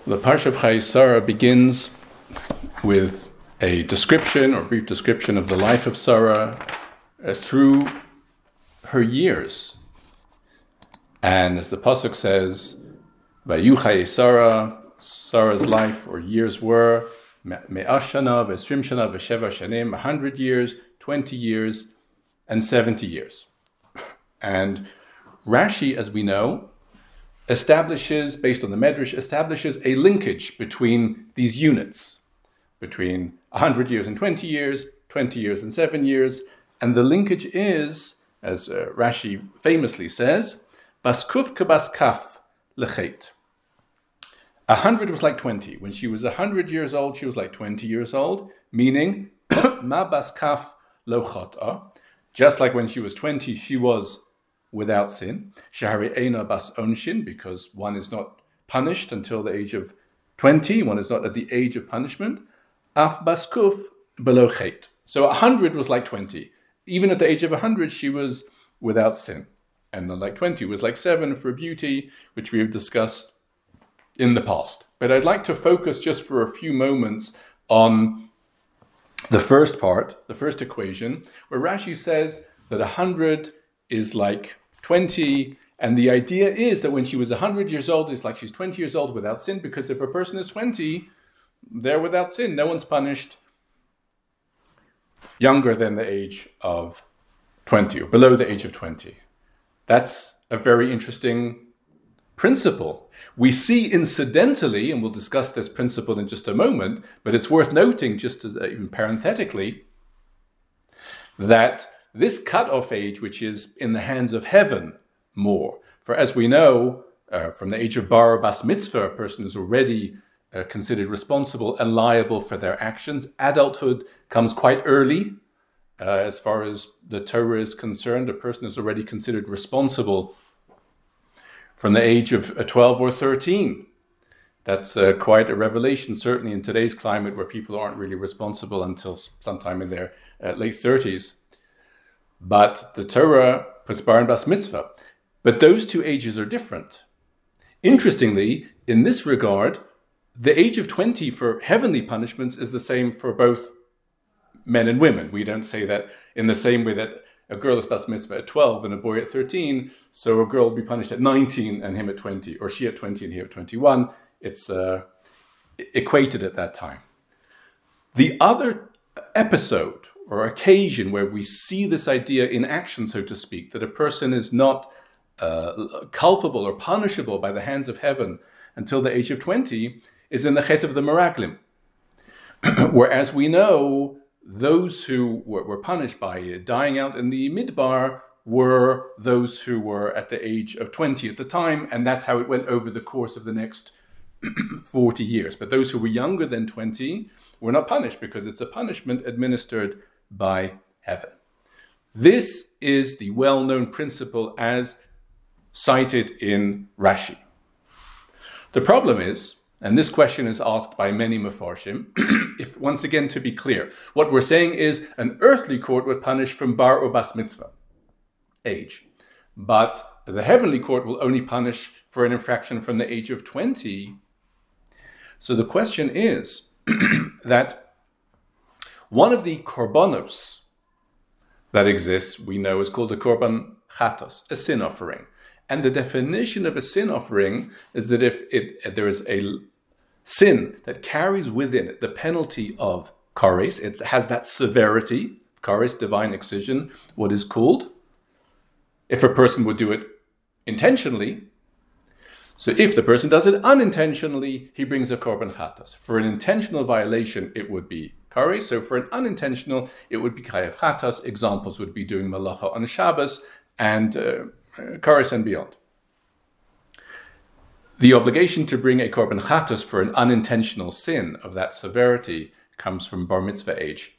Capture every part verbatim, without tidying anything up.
The Parsha of Chayei Sarah begins with a description or brief description of the life of Sarah uh, through her years. And as the Pasuk says, Vayu Chayei Sarah, Sarah's life or years were Me'ah shana, V'esrim shana, V'sheva shanim, a hundred years, twenty years, and seventy years. And Rashi, as we know, establishes, based on the Medrash, establishes a linkage between these units, between one hundred years and twenty years, twenty years and seven years, and the linkage is, as uh, Rashi famously says, Bas kuf kebas kaf lechet. A hundred was like twenty. When she was a hundred years old, she was like twenty years old, meaning ma bas kaf lo chata. Just like when she was twenty, she was without sin. Shahari eina bas onshin, because one is not punished until the age of twenty. One is not at the age of punishment. Af bas kuf below chet. So a hundred was like twenty. Even at the age of a hundred, she was without sin. And then like twenty was like seven for beauty, which we have discussed in the past. But I'd like to focus just for a few moments on the first part, the first equation, where Rashi says that a hundred is like twenty, and the idea is that when she was a hundred years old, it's like she's twenty years old without sin, because if a person is twenty, they're without sin. No one's punished younger than the age of twenty, or below the age of twenty. That's a very interesting principle. We see incidentally, and we'll discuss this principle in just a moment, but it's worth noting, just as, uh, even parenthetically, that this cutoff age, which is in the hands of heaven more, for as we know, uh, from the age of bar bas mitzvah, a person is already uh, considered responsible and liable for their actions. Adulthood comes quite early. Uh, as far as the Torah is concerned, a person is already considered responsible from the age of uh, twelve or thirteen. That's uh, quite a revelation, certainly in today's climate where people aren't really responsible until sometime in their uh, late thirties. But the Torah puts bar and bas mitzvah. But those two ages are different. Interestingly, in this regard, the age of twenty for heavenly punishments is the same for both men and women. We don't say that in the same way that a girl is bas mitzvah at twelve and a boy at thirteen, so a girl will be punished at nineteen and him at twenty, or she at twenty and he at twenty-one. It's uh, equated at that time. The other episode or occasion where we see this idea in action, so to speak, that a person is not uh, culpable or punishable by the hands of heaven until the age of twenty, is in the Chet of the Meraglim. Whereas we know those who were, were punished by dying out in the Midbar were those who were at the age of twenty at the time, and that's how it went over the course of the next forty years. But those who were younger than twenty were not punished, because it's a punishment administered by heaven. This is the well-known principle as cited in Rashi. The problem is, and this question is asked by many Mefarshim, if once again to be clear, what we're saying is an earthly court would punish from bar or bas mitzvah age, but the heavenly court will only punish for an infraction from the age of twenty. So the question is that one of the korbanos that exists, we know, is called the korban chatos, a sin offering. And the definition of a sin offering is that if it, there is a sin that carries within it the penalty of kares, it has that severity, kares, divine excision, what is called, if a person would do it intentionally. So if the person does it unintentionally, he brings a korban chatos. For an intentional violation, it would be kares. So for an unintentional, it would be chayav chatos. Examples would be doing malacha on Shabbos and uh, kares and beyond. The obligation to bring a korban chatos for an unintentional sin of that severity comes from bar mitzvah age.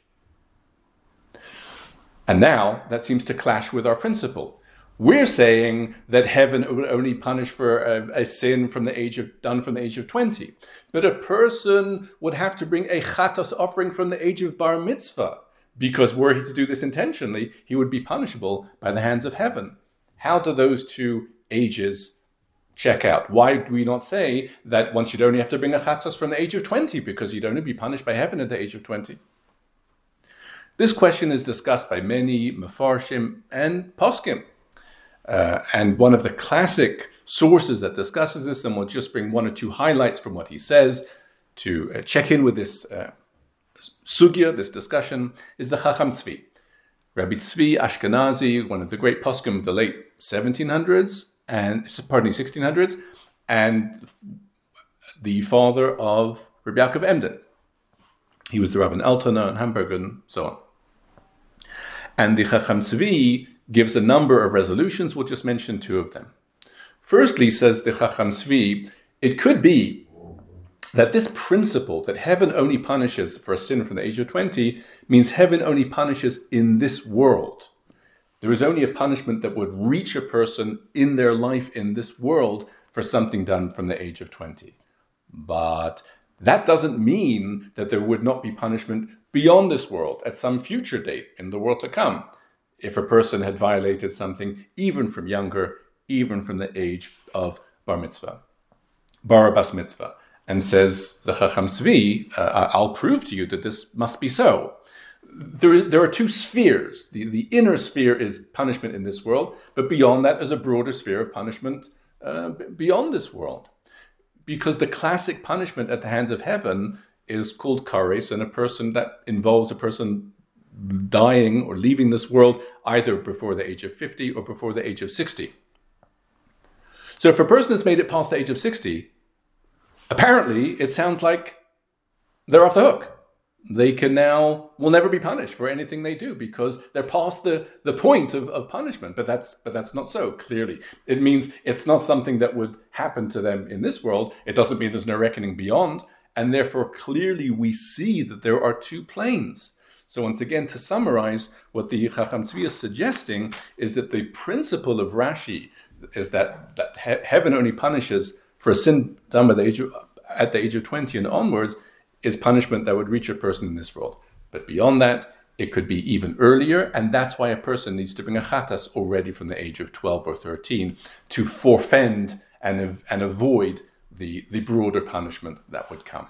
And now that seems to clash with our principle. We're saying that heaven would only punish for a, a sin from the age of done from the age of twenty, but a person would have to bring a chatos offering from the age of bar mitzvah, because were he to do this intentionally, he would be punishable by the hands of heaven. How do those two ages check out? Why do we not say that one should only have to bring a chatos from the age of twenty because you'd only be punished by heaven at the age of twenty? This question is discussed by many mefarshim and poskim. Uh, and one of the classic sources that discusses this, and we'll just bring one or two highlights from what he says to uh, check in with this uh, sugya, this discussion, is the Chacham Tzvi. Rabbi Tzvi Ashkenazi, one of the great poskim of the late seventeen hundreds, and pardon me, sixteen hundreds, and the father of Rabbi Yaakov Emden. He was the Rabban Altona in Hamburg and so on. And the Chacham Tzvi gives a number of resolutions. We'll just mention two of them. Firstly, says the Chacham Tzvi, it could be that this principle that heaven only punishes for a sin from the age of twenty means heaven only punishes in this world. There is only a punishment that would reach a person in their life in this world for something done from the age of twenty. But that doesn't mean that there would not be punishment beyond this world at some future date in the world to come, if a person had violated something even from younger, even from the age of bar mitzvah, bar bas mitzvah. And says the Chacham Tzvi, uh, I'll prove to you that this must be so. There, is, there are two spheres. The, the inner sphere is punishment in this world, but beyond that is a broader sphere of punishment uh, beyond this world. Because the classic punishment at the hands of heaven is called kares, and a person that involves a person dying or leaving this world either before the age of fifty or before the age of sixty. So if a person has made it past the age of sixty, apparently it sounds like they're off the hook. They can now, will never be punished for anything they do because they're past the, the point of, of punishment. But that's but that's not so, clearly. It means it's not something that would happen to them in this world. It doesn't mean there's no reckoning beyond. And therefore, clearly we see that there are two planes. So once again, to summarize, what the Chacham Tzvi is suggesting is that the principle of Rashi is that, that he- heaven only punishes for a sin done by the age of, at the age of twenty and onwards is punishment that would reach a person in this world. But beyond that, it could be even earlier, and that's why a person needs to bring a chatas already from the age of twelve or thirteen to forfend and, and avoid the, the broader punishment that would come.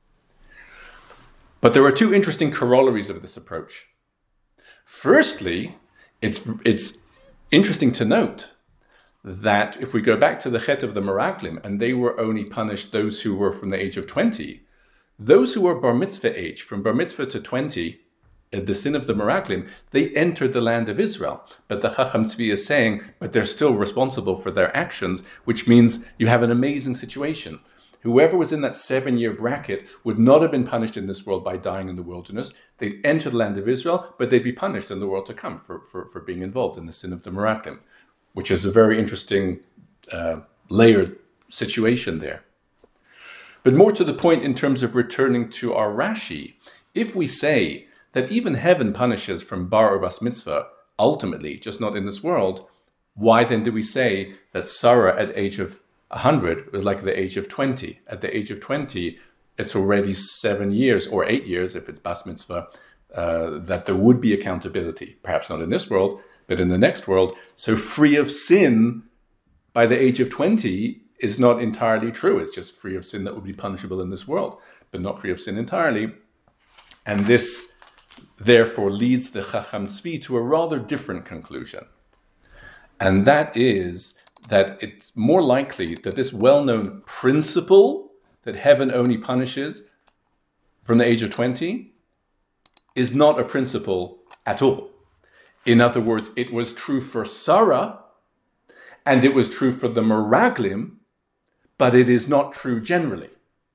But there are two interesting corollaries of this approach. Firstly, it's, it's interesting to note that if we go back to the chet of the Meraglim, and they were only punished those who were from the age of twenty, those who were bar mitzvah age, from bar mitzvah to twenty, the sin of the Meraglim, they entered the land of Israel. But the Chacham Tzvi is saying, but they're still responsible for their actions, which means you have an amazing situation. Whoever was in that seven-year bracket would not have been punished in this world by dying in the wilderness. They'd enter the land of Israel, but they'd be punished in the world to come for, for, for being involved in the sin of the Meraglim, which is a very interesting uh, layered situation there. But more to the point in terms of returning to our Rashi, if we say that even heaven punishes from bar or bas mitzvah, ultimately, just not in this world, why then do we say that Sarah at age of one hundred was like the age of twenty? At the age of twenty, it's already seven years, or eight years if it's bas mitzvah, uh, that there would be accountability. Perhaps not in this world, but in the next world. So free of sin by the age of twenty is not entirely true. It's just free of sin that would be punishable in this world, but not free of sin entirely. And this, therefore, leads the Chacham Tzvi to a rather different conclusion. And that is that it's more likely that this well-known principle that heaven only punishes from the age of twenty is not a principle at all. In other words, it was true for Sarah, and it was true for the Meraglim, but it is not true generally.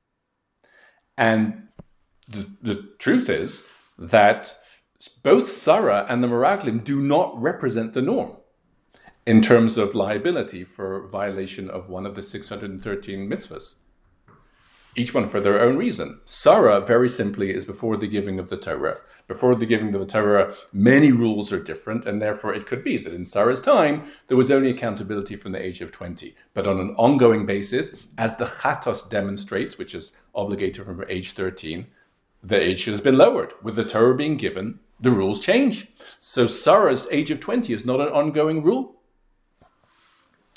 And the, the truth is that both Sarah and the Meraglim do not represent the norm in terms of liability for violation of one of the six hundred thirteen mitzvahs. Each one for their own reason. Sarah, very simply, is before the giving of the Torah. Before the giving of the Torah, many rules are different, and therefore it could be that in Sarah's time, there was only accountability from the age of twenty. But on an ongoing basis, as the Chatos demonstrates, which is obligated from age thirteen, the age has been lowered. With the Torah being given, the rules change. So Sarah's age of twenty is not an ongoing rule.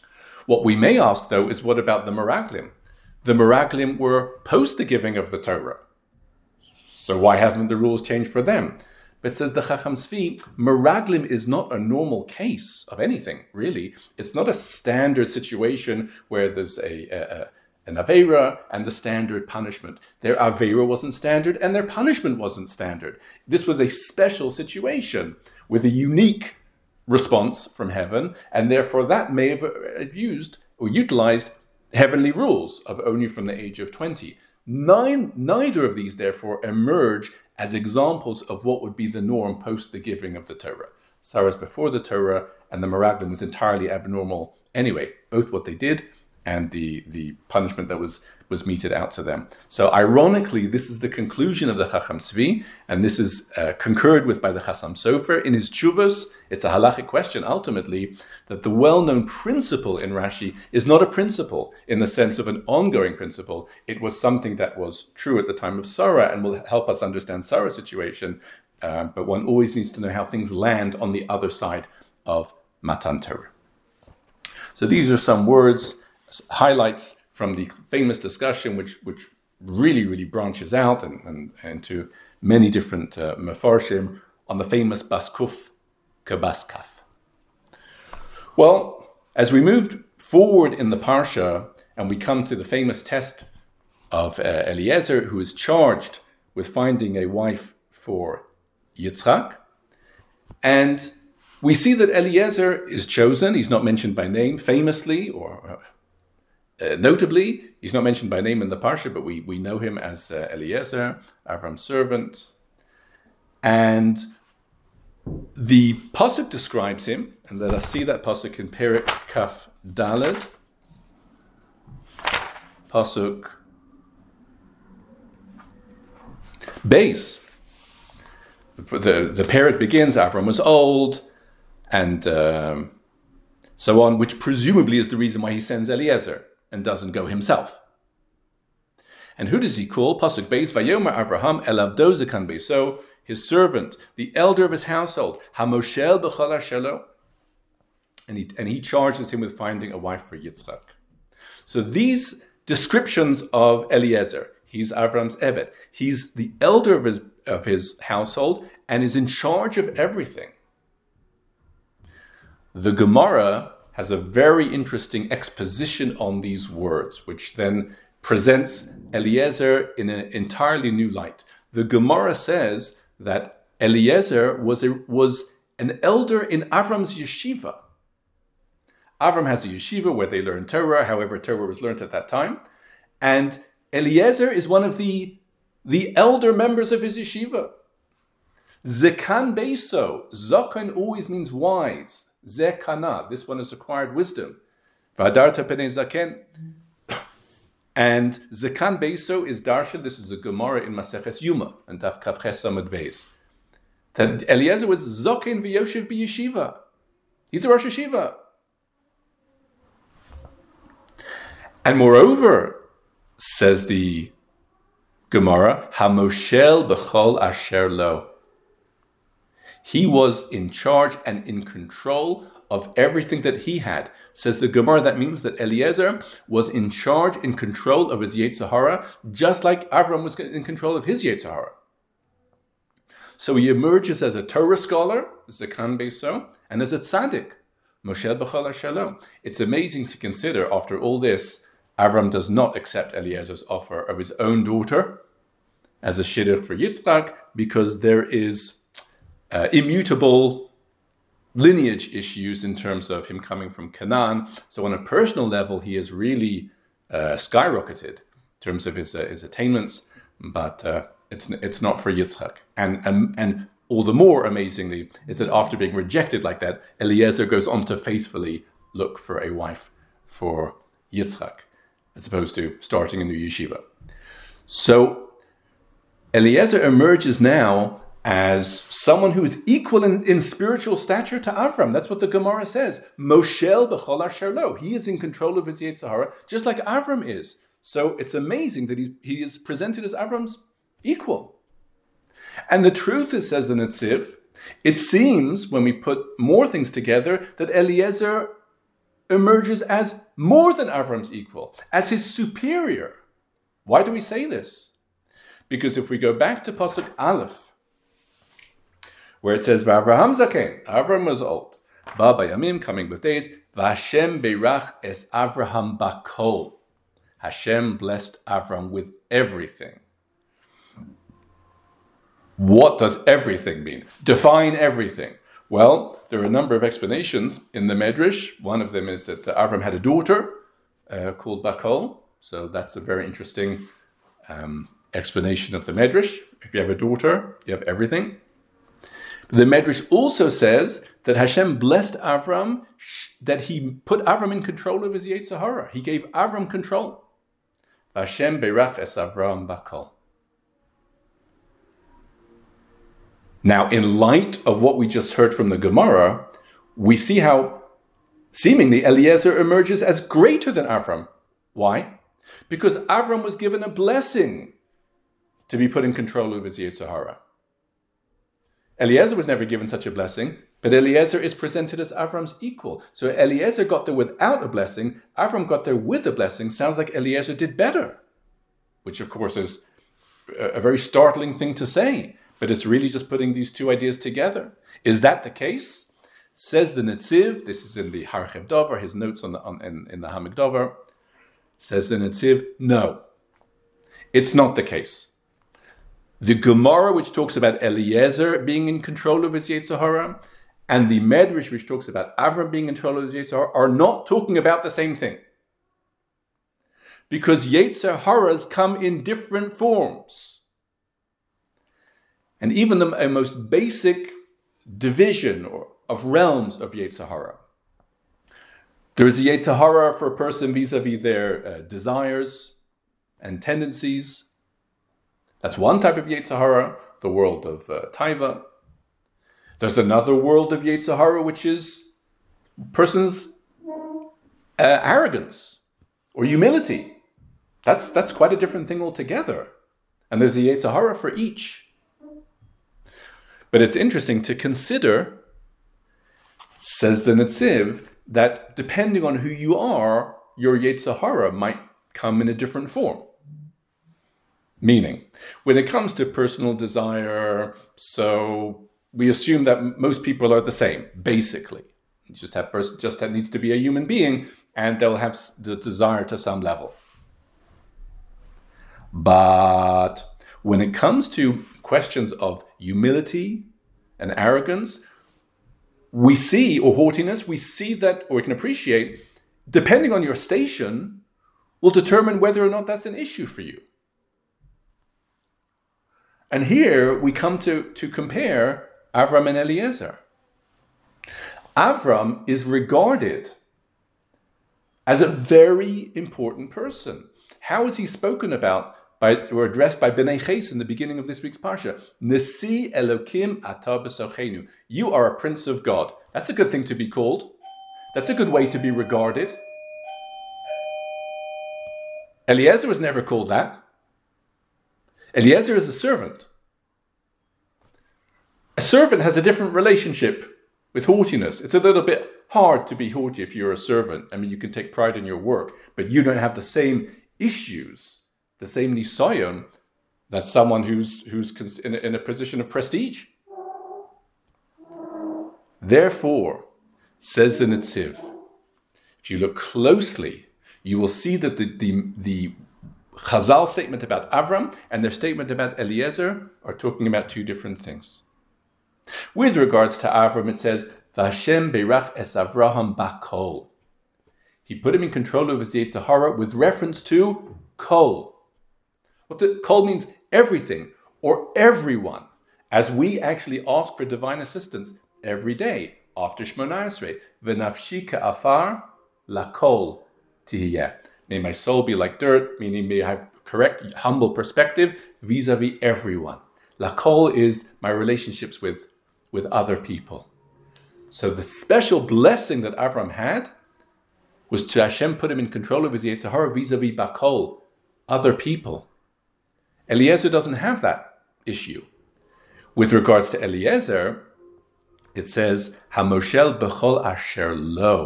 What we may ask, though, is what about the Meraglim? The Meraglim were post the giving of the Torah. So why haven't the rules changed for them? But says the Chacham Tzvi, Meraglim is not a normal case of anything, really. It's not a standard situation where there's a, a, an Aveira and the standard punishment. Their Aveira wasn't standard and their punishment wasn't standard. This was a special situation with a unique response from heaven, and therefore that may have used or utilized heavenly rules of only from the age of twenty. Nine, neither of these, therefore, emerge as examples of what would be the norm post the giving of the Torah. Sarah's before the Torah and the Meraglim was entirely abnormal anyway, both what they did and the, the punishment that was, was meted out to them. So ironically, this is the conclusion of the Chacham Tzvi, and this is uh, concurred with by the Chassam Sofer in his Tshuvos. It's a halachic question, ultimately, that the well-known principle in Rashi is not a principle in the sense of an ongoing principle. It was something that was true at the time of Sarah and will help us understand Sarah's situation, uh, but one always needs to know how things land on the other side of Matan Torah. So these are some words, highlights from the famous discussion, which which really, really branches out and, and, into many different uh, mefarshim on the famous Bas Kuf Kebas Kaf. Well, as we moved forward in the Parsha and we come to the famous test of uh, Eliezer, who is charged with finding a wife for Yitzchak, and we see that Eliezer is chosen. He's not mentioned by name, famously, or uh, Uh, notably, he's not mentioned by name in the Parsha, but we, we know him as uh, Eliezer, Avram's servant. And the Pasuk describes him, and let us see that Pasuk in Perek Kaf Daled. Pasuk Beis. The, the, the Perek begins, Avram was old, and um, so on, which presumably is the reason why he sends Eliezer and doesn't go himself. And who does he call? Pasuk Beis, Vayomer Avraham el avdo zekan beiso, his servant, the elder of his household, Hamoshel b'chol ashelo, and he and he charges him with finding a wife for Yitzchak. So these descriptions of Eliezer, he's Avram's Eved, he's the elder of his of his household and is in charge of everything. The Gemara has a very interesting exposition on these words, which then presents Eliezer in an entirely new light. The Gemara says that Eliezer was a, was an elder in Avram's yeshiva. Avram has a yeshiva where they learn Torah, however Torah was learned at that time, and Eliezer is one of the, the elder members of his yeshiva. Zekan Beiso, Zakan always means wise. Zekana, this one has acquired wisdom. Vadarta Penei Zaken. And Zekan Beiso is Darshan. This is a Gemara in Maseches Yuma and Daf Kaf Ches Amud Beis. That Eliezer was Zokin v'Yoshev b'Yeshiva. He's a Rosh Yeshiva. And moreover, says the Gemara, Hamoshel b'chol asher lo. He was in charge and in control of everything that he had. Says the Gemara, that means that Eliezer was in charge, in control of his Yetzer Hara, just like Avram was in control of his Yetzer Hara. So he emerges as a Torah scholar, Zekan Beiso, and as a tzaddik, Moshe b'chol asher lo. It's amazing to consider, after all this, Avram does not accept Eliezer's offer of his own daughter as a shidduch for Yitzchak, because there is Uh, immutable lineage issues in terms of him coming from Canaan. So on a personal level, he has really uh, skyrocketed in terms of his uh, his attainments, but uh, it's it's not for Yitzchak. And, and and all the more amazingly is that after being rejected like that, Eliezer goes on to faithfully look for a wife for Yitzchak, as opposed to starting a new yeshiva. So Eliezer emerges now as someone who is equal in, in spiritual stature to Avram. That's what the Gemara says. Moshel b'chol asher lo. He is in control of his Yetzer Hara, just like Avram is. So it's amazing that he, he is presented as Avram's equal. And the truth is, says the Netziv, it seems, when we put more things together, that Eliezer emerges as more than Avram's equal, as his superior. Why do we say this? Because if we go back to Pasuk Aleph, where it says, V'Avraham zaken, Avram was old, Ba bayamim, coming with days, V'Hashem beirach es Avraham bakol. Hashem blessed Avram with everything. What does everything mean? Define everything. Well, there are a number of explanations in the Medrash. One of them is that Avram had a daughter uh, called Bakol. So that's a very interesting um, explanation of the Medrash. If you have a daughter, you have everything. The Medrash also says that Hashem blessed Avram, that he put Avram in control of his Yetzer Hara. He gave Avram control. Hashem beirach es Avram bakol. Now, in light of what we just heard from the Gemara, we see how seemingly Eliezer emerges as greater than Avram. Why? Because Avram was given a blessing to be put in control of his Yetzer Hara. Eliezer was never given such a blessing, but Eliezer is presented as Avram's equal. So Eliezer got there without a blessing, Avram got there with a blessing. Sounds like Eliezer did better, which of course is a very startling thing to say, but it's really just putting these two ideas together. Is that the case? Says the Netziv, this is in the Harchev Dover, his notes on the, on, in, in the Hamik Dover, says the Netziv, no, it's not the case. The Gemara, which talks about Eliezer being in control of his Yetzer Hara, and the Medrash, which talks about Avram being in control of his Yetzer Hara, are not talking about the same thing. Because Yetzer Haras come in different forms. And even the a most basic division or, of realms of Yetzer Hara. There is a Yetzer Hara for a person vis-a-vis their uh, desires and tendencies. That's one type of Yetzer Hara, the world of uh, Taiva. There's another world of Yetzer Hara, which is person's uh, arrogance or humility. That's that's quite a different thing altogether. And there's a Yetzer Hara for each. But it's interesting to consider, says the Netziv, that depending on who you are, your Yetzer Hara might come in a different form. Meaning, when it comes to personal desire, so we assume that most people are the same, basically. You just have person, just that needs to be a human being, and they'll have the desire to some level. But when it comes to questions of humility and arrogance, we see, or haughtiness, we see that, or we can appreciate, depending on your station, will determine whether or not that's an issue for you. And here we come to, to compare Avram and Eliezer. Avram is regarded as a very important person. How is he spoken about by, or addressed by Bnei Ches in the beginning of this week's Parsha? Nesi Elokim Ata B'Sochenu. You are a prince of God. That's a good thing to be called. That's a good way to be regarded. Eliezer was never called that. Eliezer is a servant. A servant has a different relationship with haughtiness. It's a little bit hard to be haughty if you're a servant. I mean, you can take pride in your work, but you don't have the same issues, the same nisayon that someone who's who's in a, in a position of prestige. Therefore, says the Netziv, if you look closely, you will see that the the, the Chazal statement about Avram and their statement about Eliezer are talking about two different things. With regards to Avram, it says, V'Hashem beirach es Avraham bakol. He put him in control of his Yetzer Hara with reference to kol. What the kol means, everything or everyone, as we actually ask for divine assistance every day after Shmona Esrei. V'nafshi ka'afar lakol tihiyeh. May my soul be like dirt, meaning may I have correct, humble perspective vis-a-vis everyone. Lakol is my relationships with, with other people. So the special blessing that Avram had was to Hashem put him in control of his Yetzer Hara vis-a-vis Bakol, other people. Eliezer doesn't have that issue. With regards to Eliezer, it says, HaMoshel b'chol asher lo.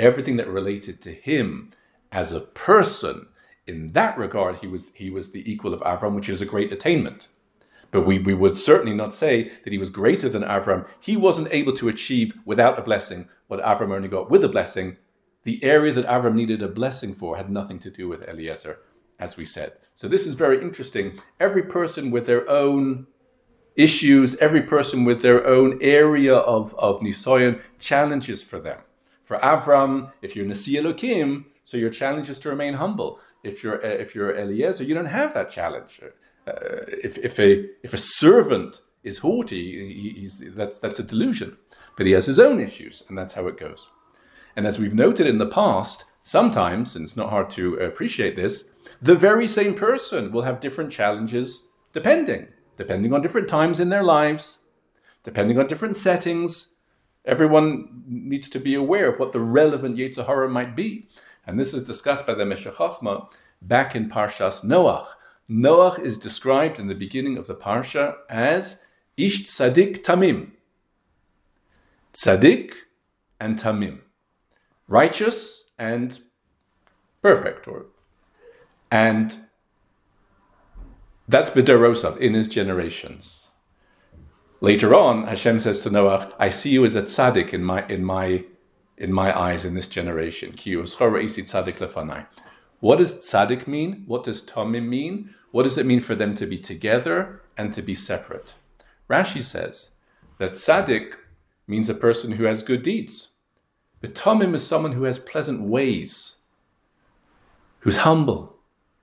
everything that related to him as a person, in that regard, he was he was the equal of Avram, which is a great attainment. But we, we would certainly not say that he was greater than Avram. He wasn't able to achieve without a blessing what Avram only got with a blessing. The areas that Avram needed a blessing for had nothing to do with Eliezer, as we said. So this is very interesting. Every person with their own issues, every person with their own area of, of Nisoyon, challenges for them. For Avram, if you're Nasi Elokim, so your challenge is to remain humble. If you're uh, if you're Eliezer, you don't have that challenge. Uh, if if a if a servant is haughty, he, he's that's that's a delusion. But he has his own issues, and that's how it goes. And as we've noted in the past, sometimes, and it's not hard to appreciate this, the very same person will have different challenges depending, depending on different times in their lives, depending on different settings. Everyone needs to be aware of what the relevant Yetzer Hara might be. And this is discussed by the Meshech Chochmah back in Parshas Noach. Noach is described in the beginning of the Parsha as Ish Tzadik Tamim. Tzadik and Tamim. Righteous and perfect. Or, and that's B'derosav, in his generations. Later on, Hashem says to Noach, I see you as a tzaddik in my in my in my eyes in this generation. Ki uschor ra'isi tzaddik lefanai. What does tzaddik mean? What does tamim mean? What does it mean for them to be together and to be separate? Rashi says that tzaddik means a person who has good deeds. But tamim is someone who has pleasant ways, who's humble.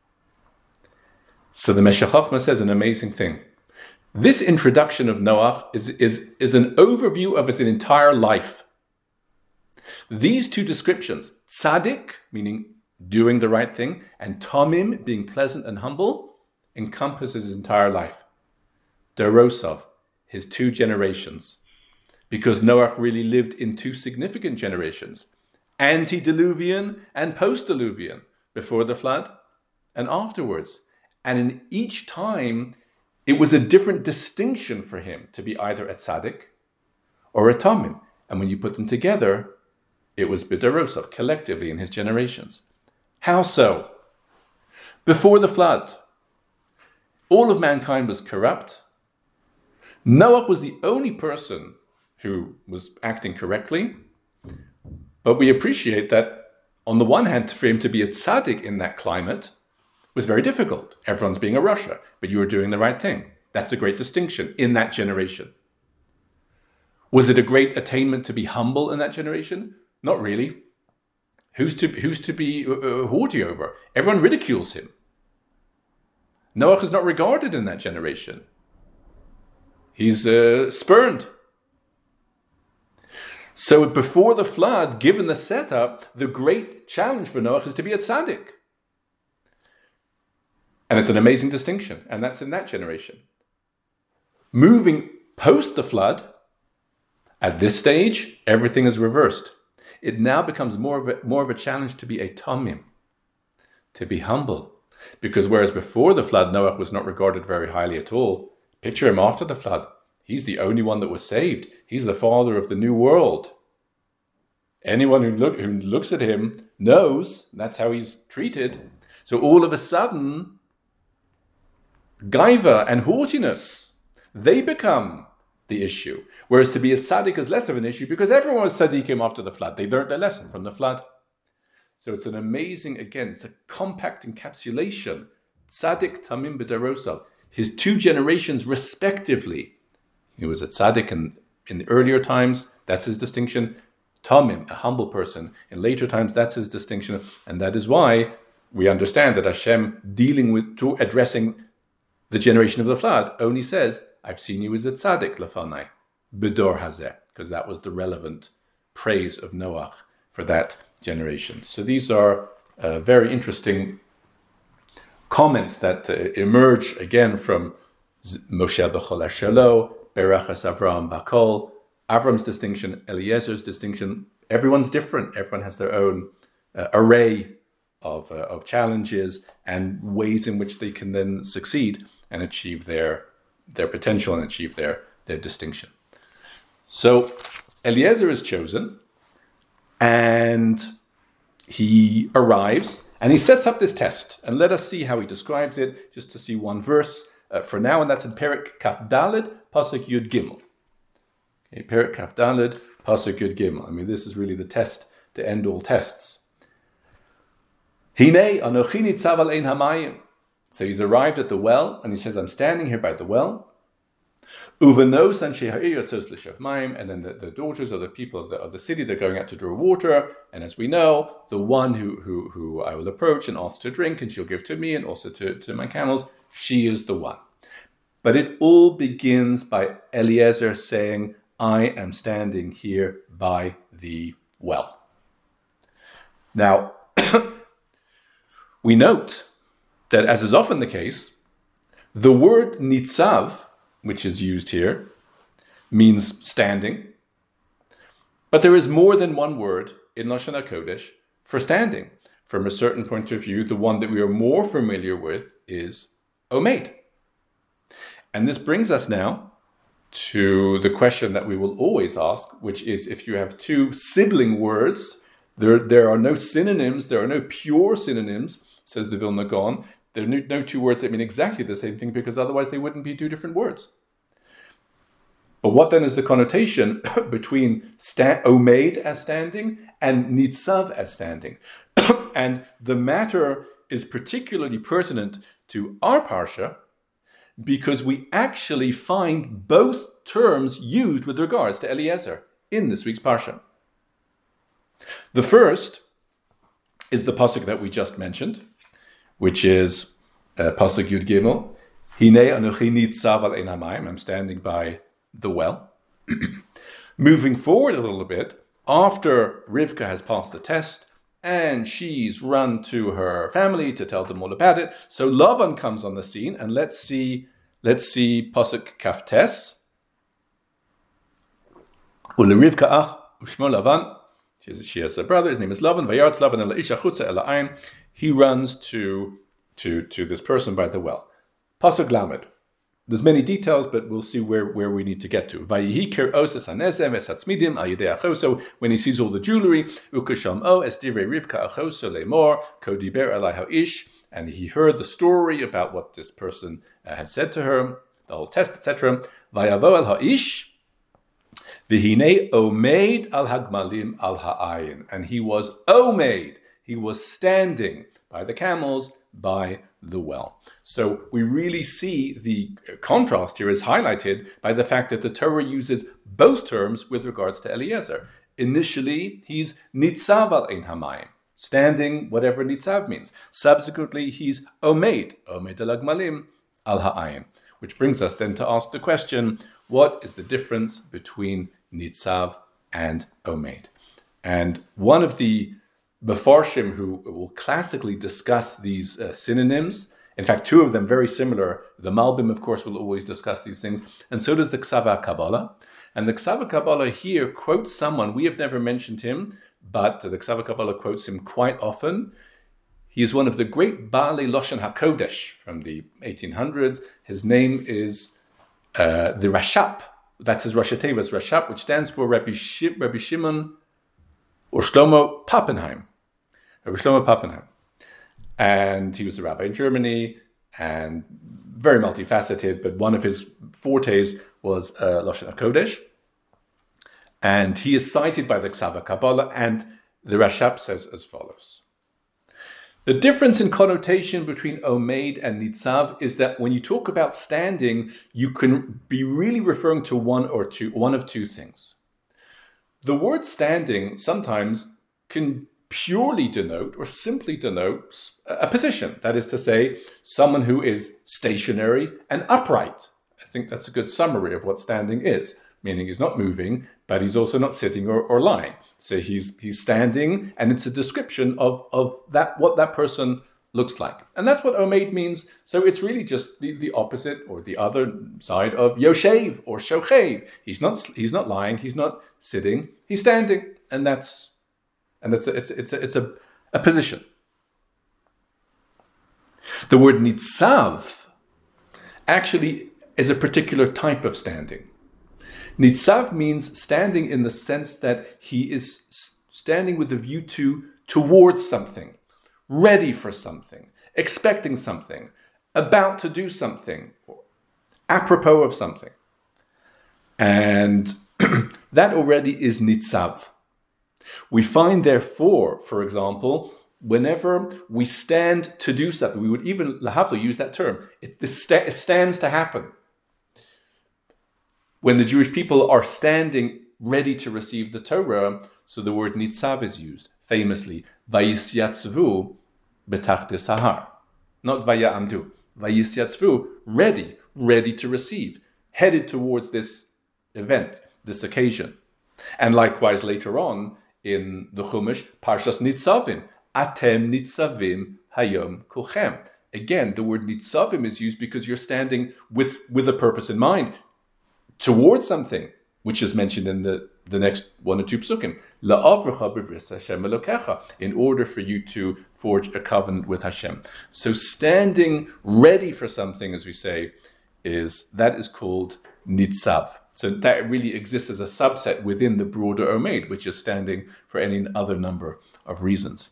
So the Meshech Chochmah says an amazing thing. This introduction of Noach is, is, is an overview of his entire life. These two descriptions, tzaddik, meaning doing the right thing, and tamim, being pleasant and humble, encompasses his entire life. Derosov, his two generations. Because Noach really lived in two significant generations, antediluvian and post-diluvian, before the flood and afterwards. And in each time, it was a different distinction for him to be either a tzaddik or a tamim. And when you put them together, it was b'derosov, collectively in his generations. How so? Before the flood, all of mankind was corrupt. Noach was the only person who was acting correctly. But we appreciate that, on the one hand, for him to be a tzaddik in that climate was very difficult. Everyone's being a Russia, but you were doing the right thing. That's a great distinction in that generation. Was it a great attainment to be humble in that generation? Not really. Who's to, who's to be uh, haughty over? Everyone ridicules him. Noach is not regarded in that generation. He's uh, spurned. So before the flood, given the setup, the great challenge for Noach is to be a tzaddik. And it's an amazing distinction, and that's in that generation. Moving post the flood, at this stage, everything is reversed. It now becomes more of a, more of a challenge to be a tamim, to be humble. Because whereas before the flood, Noach was not regarded very highly at all, picture him after the flood. He's the only one that was saved. He's the father of the new world. Anyone who, look, who looks at him knows that's how he's treated. So all of a sudden, gaiva and haughtiness, they become the issue. Whereas to be a tzaddik is less of an issue because everyone was tzaddikim after the flood. They learned their lesson from the flood. So it's an amazing, again, it's a compact encapsulation. Tzaddik, tamim, b'derosov. His two generations respectively. He was a tzaddik in, in the earlier times, that's his distinction. Tamim, a humble person. In later times, that's his distinction. And that is why we understand that Hashem, dealing with, to addressing the generation of the flood, only says, I've seen you as a tzaddik, lefanai, bedor hazeh, because that was the relevant praise of Noach for that generation. So these are uh, very interesting comments that uh, emerge again from Moshe b'chol hashelo, Berachas Avram Bakol, Avram's distinction, Eliezer's distinction. Everyone's different. Everyone has their own uh, array of uh, of challenges and ways in which they can then succeed and achieve their their potential and achieve their their distinction. So Eliezer is chosen, And he arrives and he sets up this test. And let us see how he describes it, just to see one verse uh, for now. And that's in Perek Kaf Daled, Pasuk Yud Gimel. Okay, Perek Kaf Daled, Pasuk Yud Gimel. I mean, this is really the test to end all tests. Hine anochi nitzav al ein hamayim. So he's arrived at the well, and he says, I'm standing here by the well. Uvenos anshe ha'ir yotzos l'shav mayim, and then the, the daughters of the people of the, of the city, they're going out to draw water. And as we know, the one who, who, who I will approach and ask to drink, and she'll give to me and also to, to my camels, she is the one. But it all begins by Eliezer saying, I am standing here by the well. Now, we note that, as is often the case, the word nitzav, which is used here, means standing. But there is more than one word in Lashon HaKodesh for standing. From a certain point of view, the one that we are more familiar with is omed. And this brings us now to the question that we will always ask, which is, if you have two sibling words, there, there are no synonyms, there are no pure synonyms, says the Vilna Gaon. There are no, no two words that mean exactly the same thing, because otherwise they wouldn't be two different words. But what then is the connotation between sta- omed as standing and nitzav as standing? And the matter is particularly pertinent to our parsha, because we actually find both terms used with regards to Eliezer in this week's parsha. The first is the pasuk that we just mentioned, which is uh, pasuk Yud Gimel. Hine anochi nitzav al ein hamayim. I'm standing by the well. Moving forward a little bit, after Rivka has passed the test and she's run to her family to tell them all about it, so Lavan comes on the scene, and let's see, let's see pasuk Kaf Tes. Ule Rivka ach ushmo Lavan. She has a brother, his name is Lavan. Vayartz Lavan ela isha chutza ela ayin. He runs to, to, to this person by the well. Pasuk Lamed. There's many details, but we'll see where, where we need to get to. Vayihi kir oses hanesem es hatzmidim al yedei achoso. When he sees all the jewelry, ukasham o es divrei Rivka achoso lemor ko diber alai ha'ish. And he heard the story about what this person uh, had said to her, the whole test, et cetera. Vayavo el ha'ish. V'hinei omeid al hagmalim al ha'ayin. And he was omeid. He was standing by the camels, by the well. So we really see the contrast here is highlighted by the fact that the Torah uses both terms with regards to Eliezer. Initially, he's nitzav al ein hamayim, standing, whatever nitzav means. Subsequently, he's omeid, omeid al hagmalim al ha'ayin. Which brings us then to ask the question, what is the difference between nitzav and omeid? And one of the Mefarshim who will classically discuss these uh, synonyms, in fact, two of them very similar. The Malbim, of course, will always discuss these things, and so does the Ksava Kabbalah. And the Ksava Kabbalah here quotes someone, we have never mentioned him, but the Ksava Kabbalah quotes him quite often. He is one of the great Baalei Lashon HaKodesh from the eighteen hundreds. His name is uh, the Rashab. That's his Rosh Hashanah, Rashab, which stands for Rabbi, Sh- Rabbi Shimon or Shlomo Pappenheim. Rabbi Shlomo Pappenheim. And he was a rabbi in Germany and very multifaceted, but one of his fortes was uh, Lashon HaKodesh. And he is cited by the Ksava Kabbalah, and the Rashab says as follows. The difference in connotation between Omeid and Nitzav is that when you talk about standing, you can be really referring to one or two, one of two things. The word standing sometimes can purely denote or simply denotes a position. That is to say, someone who is stationary and upright. I think that's a good summary of what standing is, meaning he's not moving, but he's also not sitting or, or lying. So he's he's standing, and it's a description of, of that what that person looks like. And that's what Omeid means. So it's really just the, the opposite or the other side of Yoshev or Shochev. He's not he's not lying, he's not sitting, he's standing. And that's and that's a, it's it's a, it's a, a position. The word Nitzav actually is a particular type of standing. Nitzav means standing in the sense that he is standing with a view to towards something, ready for something, expecting something, about to do something, apropos of something. And that already is nitzav. We find, therefore, for example, whenever we stand to do something, we would even have to use that term. It, this sta- it stands to happen. When the Jewish people are standing ready to receive the Torah, so the word nitzav is used, famously, vayisyatzvu betachtes sahar. Not vayamdu, vayisyatzvu, ready, ready to receive, headed towards this event, this occasion. And likewise later on in the Chumash, Parshas Nitzavim, Atem Nitzavim Hayom Kulchem. Again, the word Nitzavim is used because you're standing with, with a purpose in mind, towards something, which is mentioned in the, the next one or two psukim. La'avrecha b'vris Hashem Elokecha, in order for you to forge a covenant with Hashem. So standing ready for something, as we say, is that is called Nitzav. So that really exists as a subset within the broader Omeid, which is standing for any other number of reasons.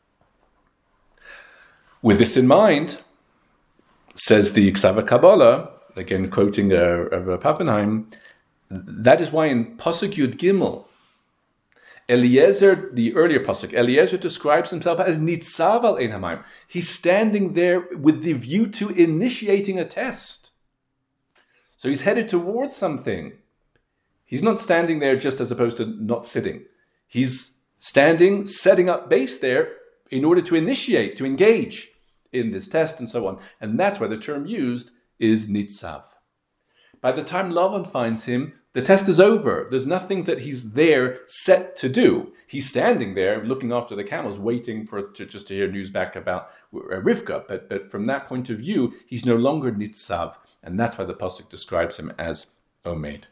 With this in mind, says the Ksava Kabbalah, again quoting uh, Rav Pappenheim, that is why in Pasuk Yud Gimel, Eliezer, the earlier Pasuk, Eliezer describes himself as Nitzav al Ein Hamayim. He's standing there with the view to initiating a test. So he's headed towards something. He's not standing there just as opposed to not sitting. He's standing, setting up base there in order to initiate, to engage in this test and so on. And that's why the term used is Nitzav. By the time Lavan finds him, the test is over. There's nothing that he's there set to do. He's standing there looking after the camels, waiting for to, just to hear news back about Rivka. But, but from that point of view, he's no longer Nitzav. And that's why the Pasuk describes him as Omeid.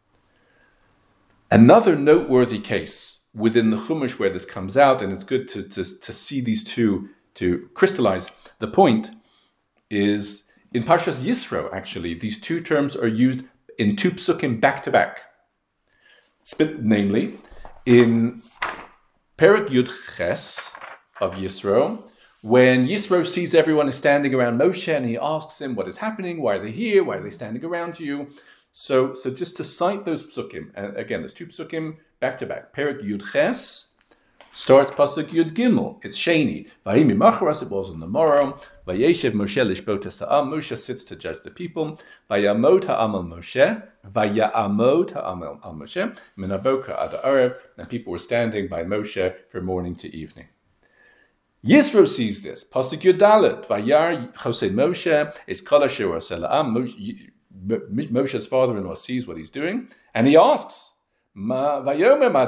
Another noteworthy case within the Chumash where this comes out, and it's good to, to, to see these two to crystallize the point, is in Parshas Yisro, actually. These two terms are used in two psukim back to back. Namely, in Perek Yud Ches of Yisro, when Yisro sees everyone is standing around Moshe and he asks him what is happening, why are they here, why are they standing around you? So, so just to cite those psukim, and again, there's two psukim back to back. Perek Yud Ches starts Pasuk Yud Gimel. It's Sheni. Vayimi Macharas, it was on the morrow. Vayeshev Moshe lishpot ha'am. Moshe sits to judge the people. Vayamot ha'am al Moshe. Vayamot ha'am al Moshe. Min haboker ad ha'arev. And people were standing by Moshe from morning to evening. Yisro sees this. Pasuk Yud Dalet. Vayar Chosei Moshe. It's kol asher aseh la'am. Moshe's father-in-law sees what he's doing, and he asks, what are you doing?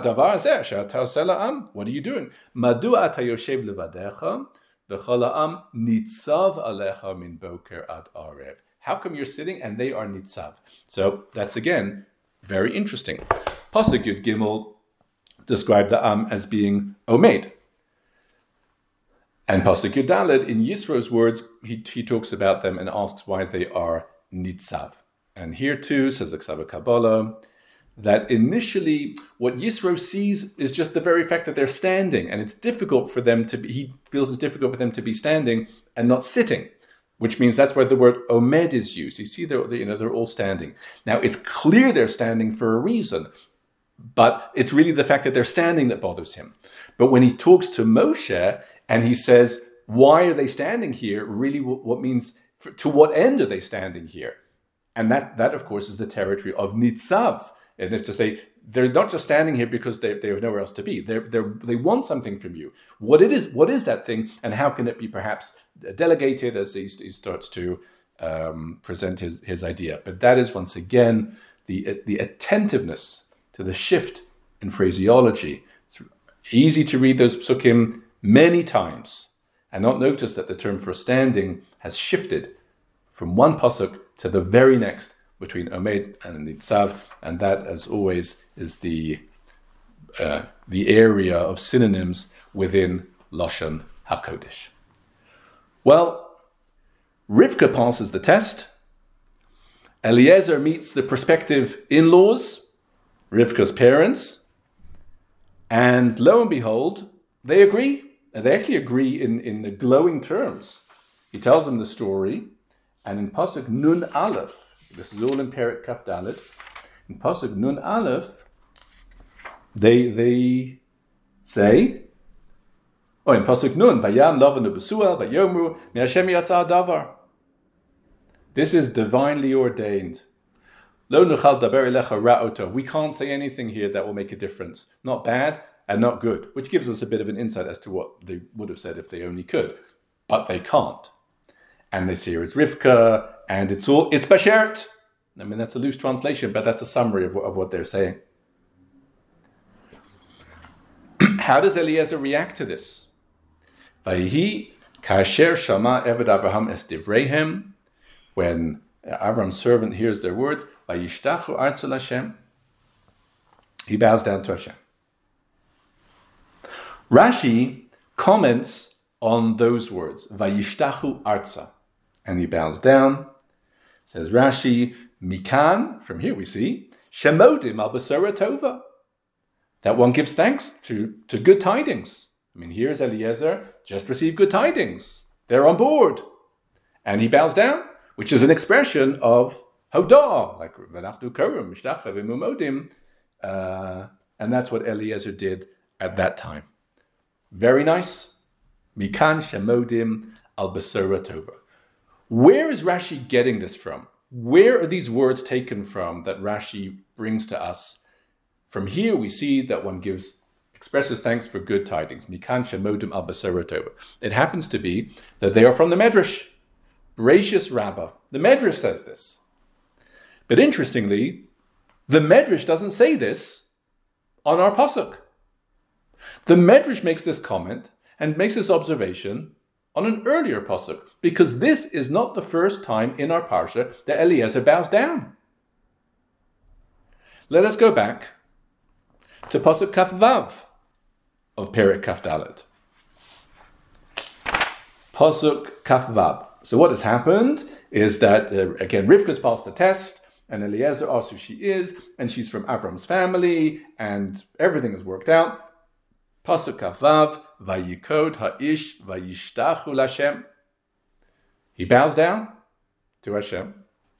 Madu ata yoshev levadecha v'chol ha'am nitzav alecha min boker ad arev. How come you're sitting and they are nitzav? So that's again very interesting. Pasuk Yud Gimel described the Am as being Omeid. And Pasuk Yud Dalet, in Yisro's words, he, he talks about them and asks why they are Nitzav. And here too, says the Ksava Kabbalah, that initially what Yisro sees is just the very fact that they're standing, and it's difficult for them to be, he feels it's difficult for them to be standing and not sitting, which means that's where the word Omed is used. You see, they're, you know, they're all standing. Now, it's clear they're standing for a reason, but it's really the fact that they're standing that bothers him. But when he talks to Moshe and he says, why are they standing here? Really, what means, to what end are they standing here? And that, that of course, is the territory of Nitzav. And if to say, they're not just standing here because they, they have nowhere else to be. They're, they're, they want something from you. What it is, what is that thing, and how can it be perhaps delegated as he, he starts to um, present his, his idea? But that is, once again, the, the attentiveness to the shift in phraseology. It's easy to read those psukim many times and not notice that the term for standing has shifted from one pasuk to the very next between Omed and Nitzav, and that, as always, is the uh, the area of synonyms within Lashon HaKodesh. Well, Rivka passes the test. Eliezer meets the prospective in-laws, Rivka's parents, And lo and behold, they agree. And they actually agree in, in the glowing terms. He tells them the story, and in Pasuk Nun Aleph, this is all in Perek Kaf Dalet, in Pasuk Nun Aleph, they they say, oh, in Pasuk Nun, Vayan Lavanu Besuel, Vayomru, Mi Hashem Yatsa Davar. This is divinely ordained. Lo nuchal daber elecha ra'oto. We can't say anything here that will make a difference. Not bad and not good, which gives us a bit of an insight as to what they would have said if they only could. But they can't. And they say here it's Rivka, and it's all, it's Bashert. I mean, that's a loose translation, but that's a summary of, of what they're saying. How does Eliezer react to this? Vayhi kasher shama eved Abraham es divreihem. When Avram's servant hears their words, vayishtachu artzu Hashem, he bows down to Hashem. Rashi comments on those words, vayishtachu artza, and he bows down. Says Rashi, mikan, from here we see, shemodim al basara tova, that one gives thanks to, to good tidings. I mean, here's Eliezer, just received good tidings. They're on board. And he bows down, which is an expression of hodah, like v'nachnu korim, mishtach v'mumodim, uh, and that's what Eliezer did at that time. Very nice. Mikan shemodim al basara tova. Where is Rashi getting this from? Where are these words taken from that Rashi brings to us? From here we see that one gives, expresses thanks for good tidings. Mikan shemodim al basara tova. It happens to be that they are from the Medrash. Bereishis Rabbah. The Medrash says this. But interestingly, the Medrash doesn't say this on our pasuk. The Medrash makes this comment and makes this observation on an earlier pasuk, because this is not the first time in our parsha that Eliezer bows down. Let us go back to pasuk Kaf Vav of Perek Kaf Dalet. Pasuk Kaf Vav. So what has happened is that, uh, again, Rivka's passed the test, and Eliezer asks who she is, and she's from Avram's family, and everything has worked out. Pasuk Kaf Vav, vayikod ha'ish vayishtachu Hashem. He bows down to Hashem.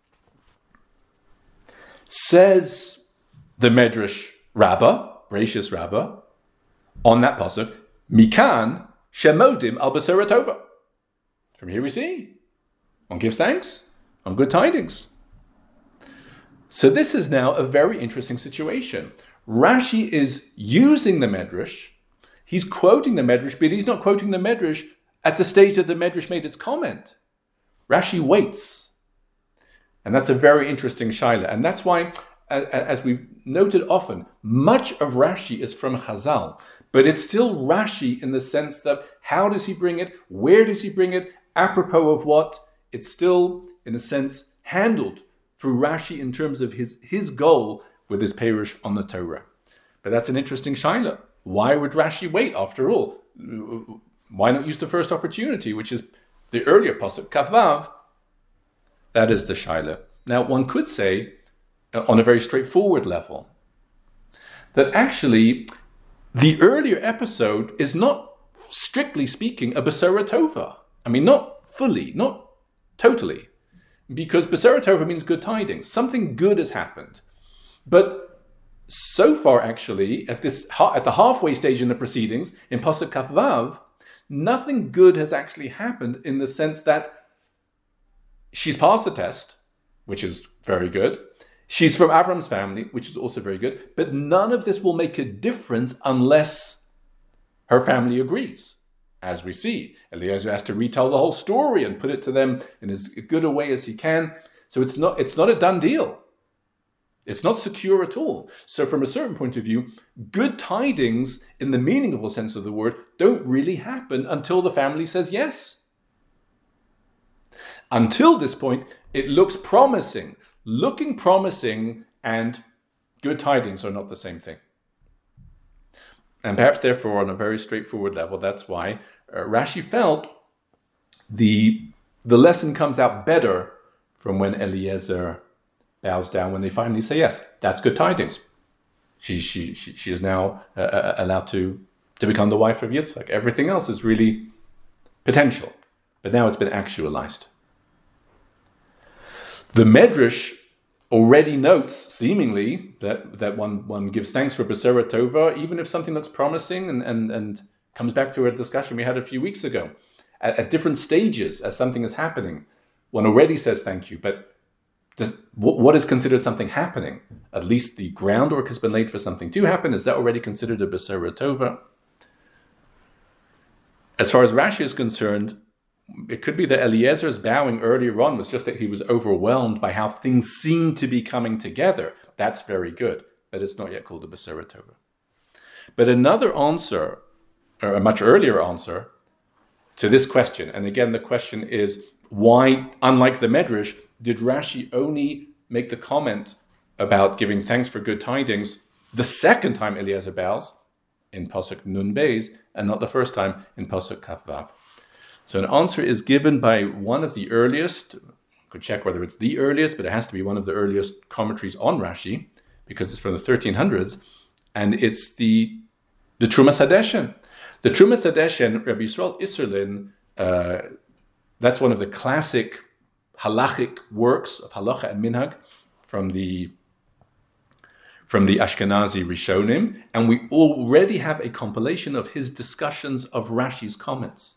Says the Medrash Rabbah, Bereishis Rabbah, on that pasuk, mikan shemodim al basara tova. From here we see, one gives thanks on good tidings. So this is now a very interesting situation. Rashi is using the Medrash. He's quoting the Medrash, but he's not quoting the Medrash at the stage that the Medrash made its comment. Rashi waits. And that's a very interesting shaila. And that's why, as we've noted often, much of Rashi is from Chazal, but it's still Rashi in the sense that how does he bring it? Where does he bring it? Apropos of what? It's still, in a sense, handled through Rashi in terms of his, his goal with his Perush on the Torah. But that's an interesting shaila. Why would Rashi wait, after all? Why not use the first opportunity, which is the earlier pasuk, Kaf Vav? That is the shaila. Now, one could say, on a very straightforward level, that actually the earlier episode is not, strictly speaking, a Basara Tova. I mean, not fully, not totally, because Basara Tova means good tidings. Something good has happened. But so far, actually, at this at the halfway stage in the proceedings, in Pasuk Kaf Vav, nothing good has actually happened in the sense that she's passed the test, which is very good. She's from Avram's family, which is also very good. But none of this will make a difference unless her family agrees. As we see, Eliezer has to retell the whole story and put it to them in as good a way as he can. So it's not it's not a done deal. It's not secure at all. So from a certain point of view, good tidings, in the meaningful sense of the word, don't really happen until the family says yes. Until this point, it looks promising. Looking promising and good tidings are not the same thing. And perhaps, therefore, on a very straightforward level, that's why uh, Rashi felt the, the lesson comes out better from when Eliezer bows down, when they finally say, yes, that's good tidings. She she she, she is now uh, allowed to, to become the wife of Yitzchak. Everything else is really potential, but now it's been actualized. The Medrash already notes, seemingly, that, that one, one gives thanks for B'Sera Tova, even if something looks promising, and, and, and comes back to a discussion we had a few weeks ago. At, at different stages, as something is happening, one already says thank you, but does, what, what is considered something happening? At least the groundwork has been laid for something to happen. Is that already considered a B'Sera Tova? As far as Rashi is concerned, it could be that Eliezer's bowing earlier on was just that he was overwhelmed by how things seemed to be coming together. That's very good, but it's not yet called a B'Sera Tova. But another answer, or a much earlier answer, to this question, and again the question is, why, unlike the Medrash, did Rashi only make the comment about giving thanks for good tidings the second time Eliezer bows, in Pasuk Nun Beis, and not the first time in Pasuk Kaf Vav? So an answer is given by one of the earliest, could check whether it's the earliest, but it has to be one of the earliest commentaries on Rashi, because it's from the thirteen hundreds, and it's the the Trumas Hadeshen. The Trumas Hadeshen, Rabbi Yisrael Isserlin, uh, that's one of the classic halachic works of halacha and minhag from the from the Ashkenazi Rishonim, and we already have a compilation of his discussions of Rashi's comments.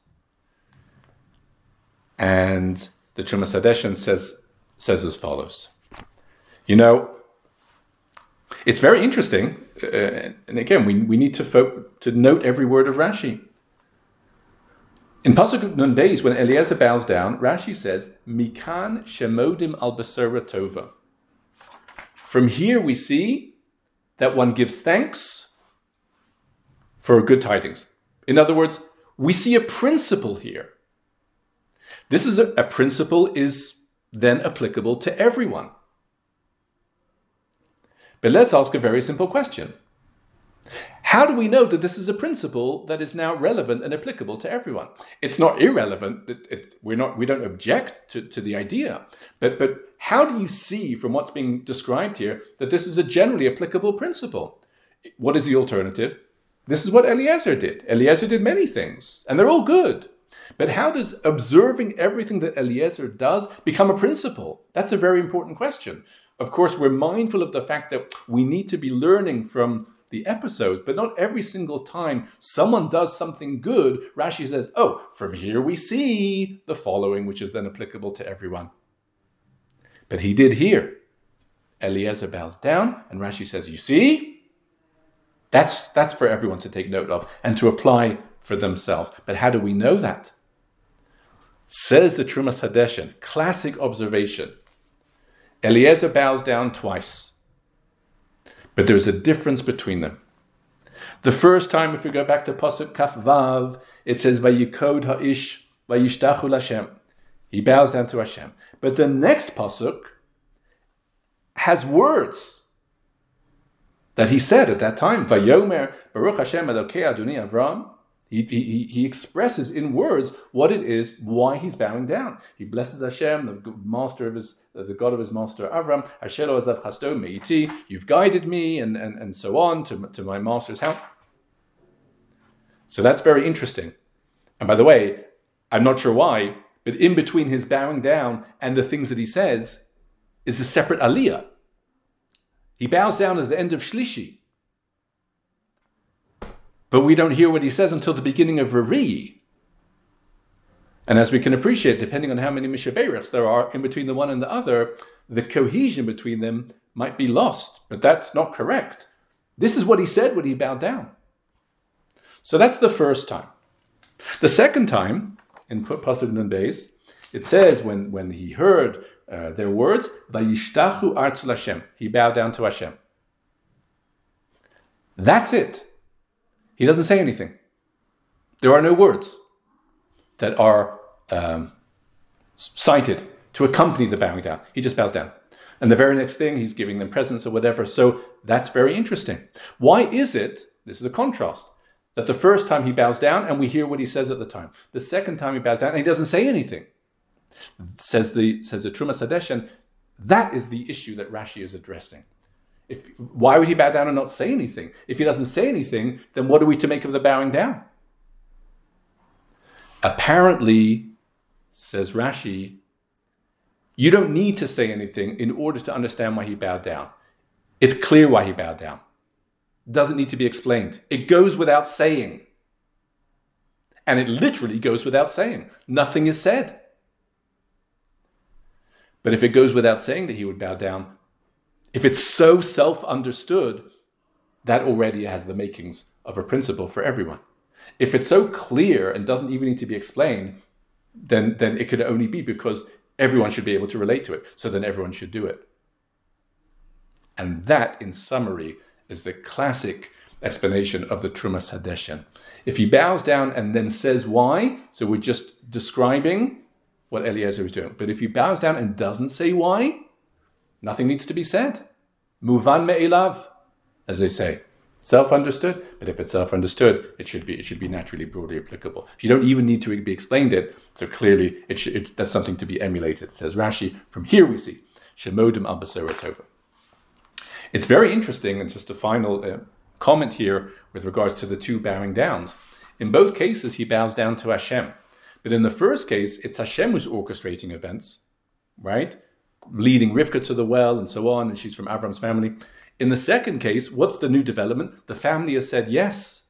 And the Trumas Hadeshen says says as follows. You know, it's very interesting, uh, and again, we, we need to fo- to note every word of Rashi. In Pasuk Nun Beis, when Eliezer bows down, Rashi says, Mikan shemodim al B'Sera Tova. From here we see that one gives thanks for good tidings. In other words, we see a principle here. This is a, a principle is then applicable to everyone. But let's ask a very simple question. How do we know that this is a principle that is now relevant and applicable to everyone? It's not irrelevant. It, it, we're not, we don't object to, to the idea. But, but how do you see from what's being described here that this is a generally applicable principle? What is the alternative? This is what Eliezer did. Eliezer did many things, and they're all good. But how does observing everything that Eliezer does become a principle? That's a very important question. Of course, we're mindful of the fact that we need to be learning from the episodes, but not every single time someone does something good, Rashi says, oh, from here we see the following, which is then applicable to everyone. But he did here. Eliezer bows down, and Rashi says, you see? That's, that's for everyone to take note of and to apply for themselves. But how do we know that? Says the Trumas Hadeshen, classic observation. Eliezer bows down twice. But there's a difference between them. The first time, if we go back to Pasuk Kaf Vav, it says, Vayikod ha'ish, vayishtachu Hashem. He bows down to Hashem. But the next Pasuk has words that he said at that time. Vayomer, Baruch Hashem Elokei Adoni Avram. He, he, he expresses in words what it is, why he's bowing down. He blesses Hashem, the master of his, the God of his master Avram. Hashelo azav chasto meiti. You've guided me, and, and, and so on to, to my master's house. So that's very interesting. And by the way, I'm not sure why, but in between his bowing down and the things that he says is a separate aliyah. He bows down at the end of Shlishi. But we don't hear what he says until the beginning of Revi'i. And as we can appreciate, depending on how many Mishaberichs there are in between the one and the other, the cohesion between them might be lost. But that's not correct. This is what he said when he bowed down. So that's the first time. The second time, in Pasuk Nun Beis, it says when, when he heard uh, their words, Vayishtachu artz Hashem. He bowed down to Hashem. That's it. He doesn't say anything. There are no words that are um, cited to accompany the bowing down. He just bows down. And the very next thing, he's giving them presents or whatever. So that's very interesting. Why is it, this is a contrast, that the first time he bows down and we hear what he says at the time. The second time he bows down and he doesn't say anything. Says the, says the Trumas Hadeshen, that is the issue that Rashi is addressing. If, why would he bow down and not say anything? If he doesn't say anything, then what are we to make of the bowing down? Apparently, says Rashi, you don't need to say anything in order to understand why he bowed down. It's clear why he bowed down. It doesn't need to be explained. It goes without saying. And it literally goes without saying. Nothing is said. But if it goes without saying that he would bow down, if it's so self-understood, that already has the makings of a principle for everyone. If it's so clear and doesn't even need to be explained, then, then it could only be because everyone should be able to relate to it. So then everyone should do it. And that, in summary, is the classic explanation of the Trumas Hadeshen. If he bows down and then says why, so we're just describing what Eliezer is doing. But if he bows down and doesn't say why, nothing needs to be said. Muvan me'elav, as they say. Self-understood, but if it's self-understood, it should be it should be naturally broadly applicable. If you don't even need to be explained it, so clearly it should, it, that's something to be emulated. Says Rashi, from here we see, Shemodim al Basora Tova. It's very interesting, and just a final uh, comment here with regards to the two bowing downs. In both cases, he bows down to Hashem. But in the first case, it's Hashem who's orchestrating events, right? Leading Rivka to the well and so on, and she's from Avram's family. In the second case, what's the new development? The family has said yes.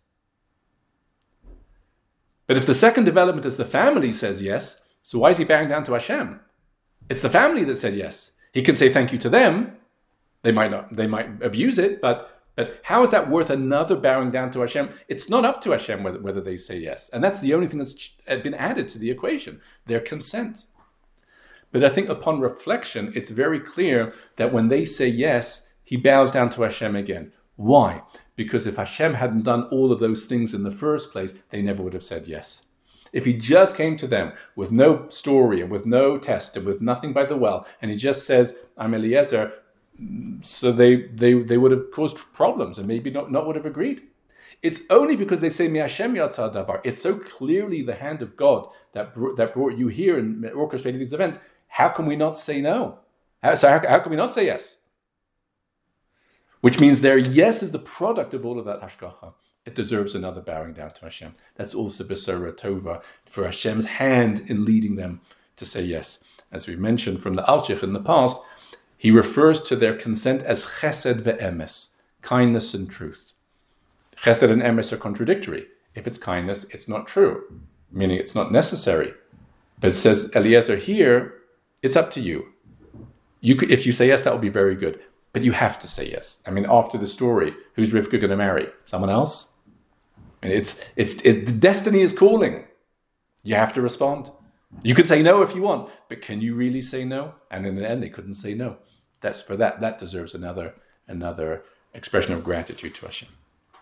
But if the second development is the family says yes, so why is he bowing down to Hashem? It's the family that said yes. He can say thank you to them. They might not, they might abuse it, but but how is that worth another bowing down to Hashem? It's not up to Hashem whether, whether they say yes. And that's the only thing that's been added to the equation, their consent. But I think upon reflection, it's very clear that when they say yes, he bows down to Hashem again. Why? Because if Hashem hadn't done all of those things in the first place, they never would have said yes. If he just came to them with no story and with no test and with nothing by the well, and he just says, I'm Eliezer, so they they they would have caused problems and maybe not, not would have agreed. It's only because they say, Mi Hashem yatzah davar. It's so clearly the hand of God that, br- that brought you here and orchestrated these events. How can we not say no? How, so how, how can we not say yes? Which means their yes is the product of all of that hashgacha. It deserves another bowing down to Hashem. That's also Besora Tova, for Hashem's hand in leading them to say yes. As we mentioned from the Alshich in the past, he refers to their consent as chesed ve'emes, kindness and truth. Chesed and emes are contradictory. If it's kindness, it's not true, meaning it's not necessary. But it says, Eliezer, here, it's up to you. You could, if you say yes, that will be very good. But you have to say yes. I mean, after the story, who's Rivka going to marry? Someone else? I mean, it's it's it, destiny is calling. You have to respond. You could say no if you want, but can you really say no? And in the end, they couldn't say no. That's for that. That deserves another another expression of gratitude to Hashem.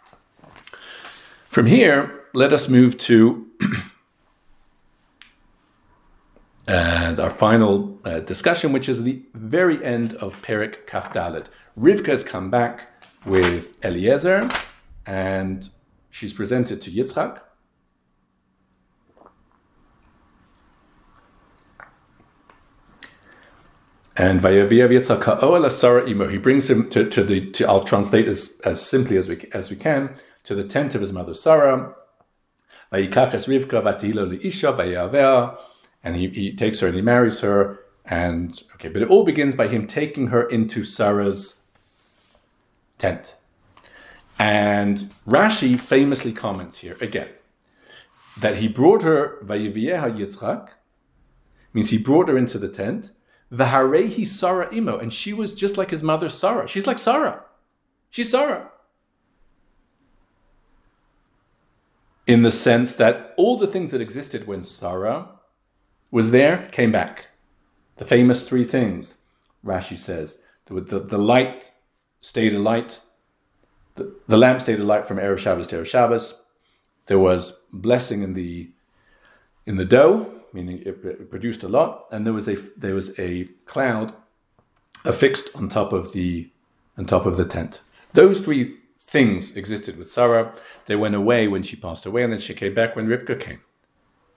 From here, let us move to And our final uh, discussion, which is the very end of Perek Kaf Daled. Rivka has come back with Eliezer, and she's presented to Yitzchak. And Vayaviav Yitzchak ha'oel Sarah imo. He brings him to, to the. To, I'll translate as, as simply as we as we can to the tent of his mother Sarah. Vayikach es Rivka vatihilo liisha vayavea. And he, he takes her and he marries her. And okay, but it all begins by him taking her into Sarah's tent. And Rashi famously comments here again that he brought her Vayivieha Yitzchak, means he brought her into the tent. V'harehi Sarah imo, and she was just like his mother Sarah. She's like Sarah. She's Sarah. In the sense that all the things that existed when Sarah was there came back. The famous three things, Rashi says. The, the, the light stayed alight. The, the lamp stayed alight from Erev Shabbos to Erev Shabbos. There was blessing in the in the dough, meaning it, it produced a lot, and there was a there was a cloud affixed on top of the on top of the tent. Those three things existed with Sarah. They went away when she passed away, and then she came back when Rivka came.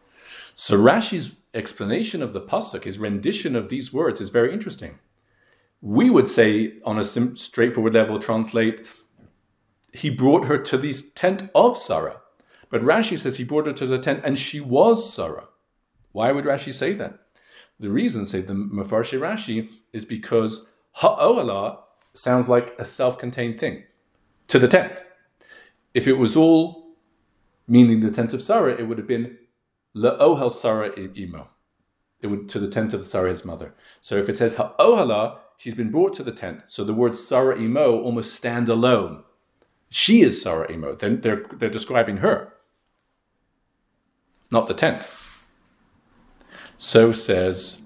So Rashi's explanation of the pasuk, his rendition of these words, is very interesting. We would say, on a sim- straightforward level, translate, he brought her to the tent of Sarah. But Rashi says he brought her to the tent and she was Sarah. Why would Rashi say that? The reason, say the Mefarshei Rashi, is because ha'ohala sounds like a self-contained thing. To the tent. If it was all meaning the tent of Sarah, it would have been le'ohel Sarah imo. It would to the tent of Sarah, his mother. So if it says ha'ohala, she's been brought to the tent. So the word Sarah imo almost stand alone. She is Sarah imo. They're, they're, they're describing her, not the tent. So says,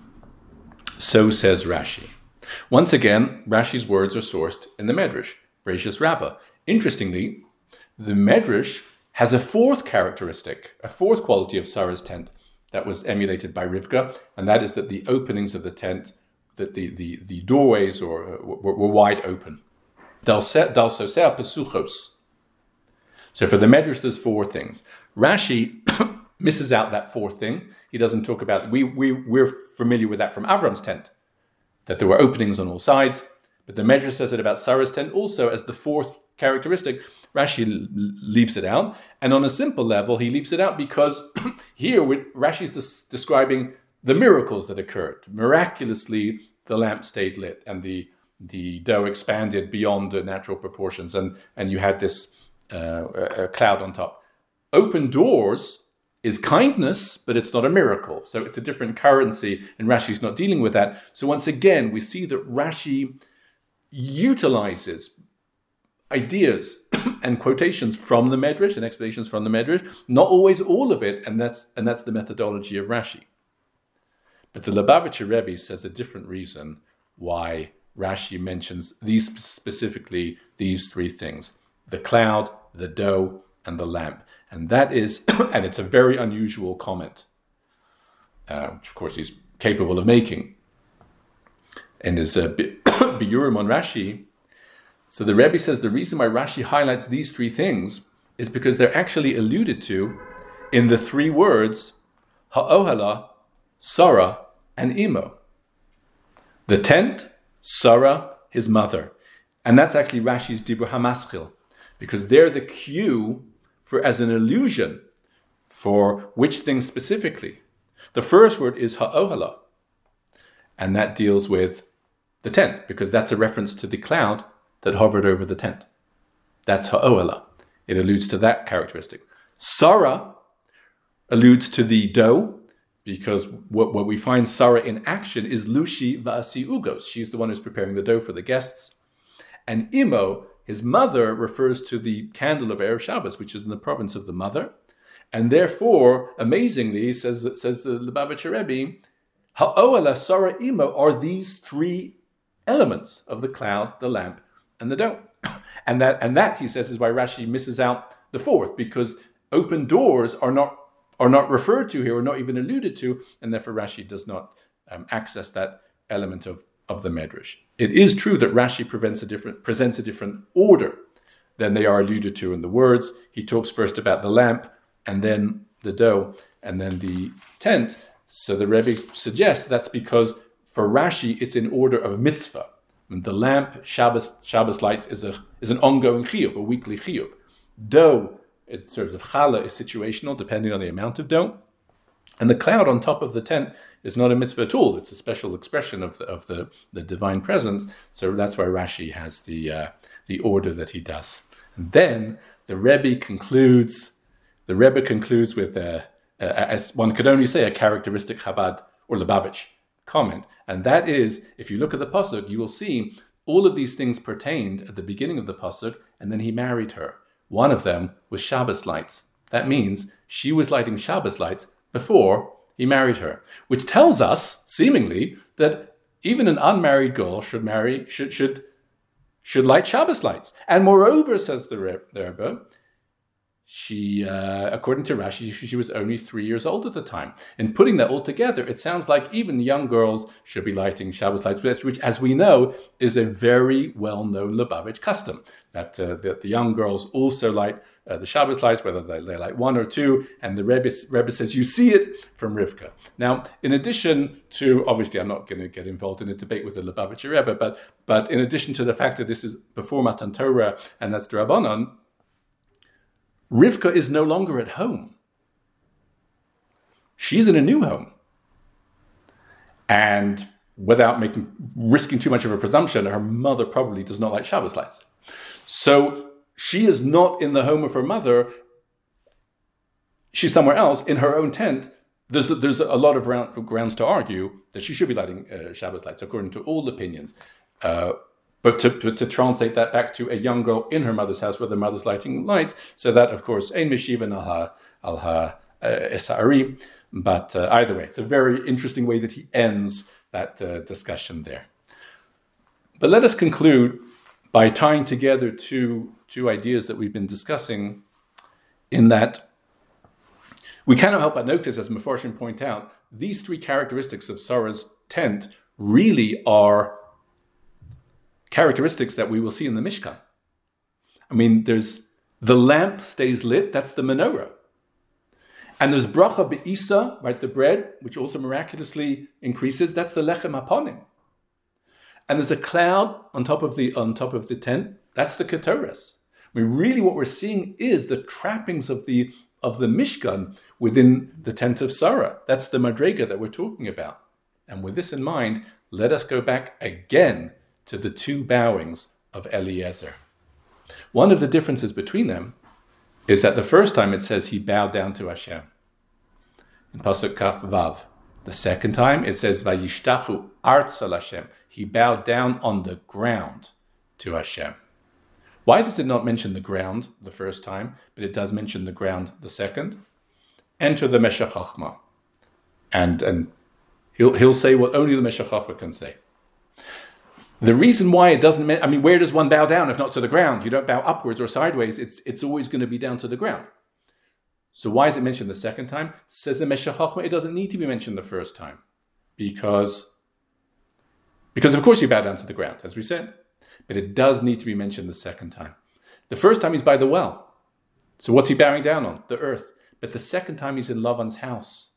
so says Rashi. Once again, Rashi's words are sourced in the Medrash, Bereishis Rabbah. Interestingly, the Medrash has a fourth characteristic, a fourth quality of Sarah's tent that was emulated by Rivka, and that is that the openings of the tent, that the, the, the doorways or, uh, were, were wide open. Dal sosea pesuchos. So for the Medrash, there's four things. Rashi misses out that fourth thing. He doesn't talk about, we, we, we're familiar with that from Avram's tent, that there were openings on all sides. But the Medrash says it about Sarah's tent also as the fourth characteristic. Rashi l- leaves it out. And on a simple level, he leaves it out because here Rashi is des- describing the miracles that occurred. Miraculously, the lamp stayed lit and the, the dough expanded beyond the natural proportions. And, and you had this uh, a cloud on top. Open doors is kindness, but it's not a miracle. So it's a different currency, and Rashi's not dealing with that. So once again, we see that Rashi utilizes ideas and quotations from the Medrash and explanations from the Medrash, not always all of it, and that's and that's the methodology of Rashi. But the Lubavitcher Rebbe says a different reason why Rashi mentions these specifically these three things: the cloud, the dough, and the lamp. And that is, and it's a very unusual comment, uh, which of course he's capable of making. And is a biurim on Rashi. So the Rebbe says the reason why Rashi highlights these three things is because they're actually alluded to in the three words ha'ohala, Sarah, and imo. The tent, Sarah, his mother. And that's actually Rashi's Dibur HaMaschil, because they're the cue for as an allusion for which thing specifically. The first word is ha'ohala, and that deals with the tent, because that's a reference to the cloud that hovered over the tent. That's ha'ohala. It alludes to that characteristic. Sarah alludes to the dough, because what, what we find Sarah in action is Lushi va'asi ugos. She's the one who's preparing the dough for the guests. And imo, his mother, refers to the candle of Erev Shabbos, which is in the province of the mother. And therefore, amazingly, says, says the Lubavitcher Rebbe, ha'ohala, Sarah, imo are these three elements of the cloud, the lamp, and the dough. And that, and that, he says, is why Rashi misses out the fourth, because open doors are not are not referred to here, or not even alluded to, and therefore Rashi does not um, access that element of, of the Medrash. It is true that Rashi presents a different presents a different order than they are alluded to in the words. He talks first about the lamp, and then the dough, and then the tent. So the Rebbe suggests that's because for Rashi it's in order of mitzvah. And the lamp, Shabbos, Shabbos lights is a is an ongoing chiyuv, a weekly chiyuv. Dough, in terms of challah, is situational, depending on the amount of dough. And the cloud on top of the tent is not a mitzvah at all. It's a special expression of the, of the, the divine presence. So that's why Rashi has the uh, the order that he does. And then the Rebbe concludes. The Rebbe concludes with, a, a, as one could only say, a characteristic Chabad or Lubavitch comment, and that is, if you look at the pasuk, you will see all of these things pertained at the beginning of the pasuk, and then he married her. One of them was Shabbos lights. That means she was lighting Shabbos lights before he married her, which tells us, seemingly, that even an unmarried girl should marry should should should light Shabbos lights. And moreover, says the Rebbe, she, uh, according to Rashi, she, she was only three years old at the time. And putting that all together, it sounds like even young girls should be lighting Shabbos lights, which, as we know, is a very well-known Lubavitch custom. That uh, the, the young girls also light uh, the Shabbos lights, whether they, they light one or two. And the Rebbe, Rebbe says, you see it from Rivka. Now, in addition to, obviously, I'm not going to get involved in a debate with the Lubavitcher Rebbe, but, but in addition to the fact that this is before Matan Torah, and that's the Rabbanon, Rivka is no longer at home. She's in a new home. And without making risking too much of a presumption, her mother probably does not like Shabbos lights. So she is not in the home of her mother. She's somewhere else in her own tent. There's, there's a lot of round, grounds to argue that she should be lighting uh, Shabbos lights, according to all opinions. Uh, But to, to, to translate that back to a young girl in her mother's house where the mother's lighting lights, so that, of course, ein mishivan al ha al ha esari. But uh, either way, it's a very interesting way that he ends that uh, discussion there. But let us conclude by tying together two, two ideas that we've been discussing, in that we cannot help but notice, as Mefarshim point out, these three characteristics of Sarah's tent really are characteristics that we will see in the Mishkan. I mean, there's the lamp stays lit, that's the menorah. And there's bracha be'isa, right, the bread, which also miraculously increases, that's the lechem haponim. And there's a cloud on top of the on top of the tent, that's the ketores. I mean, really what we're seeing is the trappings of the of the Mishkan within the tent of Sarah. That's the madrega that we're talking about. And with this in mind, let us go back again to the two bowings of Eliezer. One of the differences between them is that the first time it says he bowed down to Hashem in Pasuk Kaf Vav. The second time it says Vayishtachu artz al Hashem. He bowed down on the ground to Hashem. Why does it not mention the ground the first time, but it does mention the ground the second? Enter the Meshech Chochmah. And, and he'll, he'll say what only the Meshech Chochmah can say. The reason why it doesn't, I mean, where does one bow down if not to the ground? You don't bow upwards or sideways. It's it's always going to be down to the ground. So why is it mentioned the second time? Says the Meshech Chochmah, it doesn't need to be mentioned the first time. Because, because of course you bow down to the ground, as we said. But it does need to be mentioned the second time. The first time he's by the well. So what's he bowing down on? The earth. But the second time he's in Lavan's house.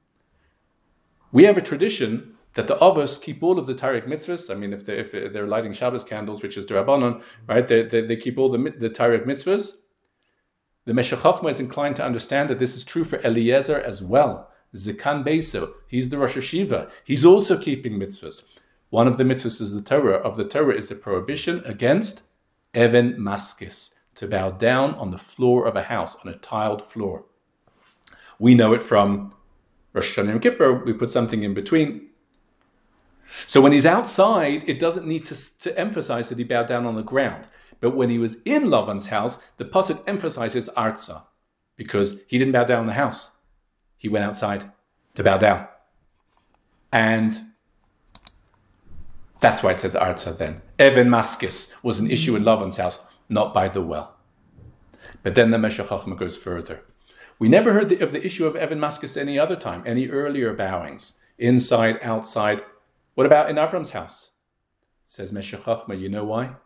We have a tradition that the Avos keep all of the Tariq mitzvahs. I mean, if they're, if they're lighting Shabbos candles, which is the Rabbanon, right, they, they, they keep all the, the Tariq mitzvahs. The Meshech Chochmah is inclined to understand that this is true for Eliezer as well. Zikan Beiso, he's the Rosh Hashiva. He's also keeping mitzvahs. One of the mitzvahs is the Torah. Of the Torah is the prohibition against Even Maskis, to bow down on the floor of a house, on a tiled floor. We know it from Rosh Hashanah and Kippur. We put something in between. So when he's outside, it doesn't need to, to emphasize that he bowed down on the ground. But when he was in Lavan's house, the pasuk emphasizes arza, because he didn't bow down in the house. He went outside to bow down. And that's why it says arza then. Even Maskis was an issue in Lavan's house, not by the well. But then the Meshech Chochmah goes further. We never heard the, of the issue of Even Maskis any other time, any earlier bowings, inside, outside. What about in Avram's house? Says Meshech Chochmah, you know why?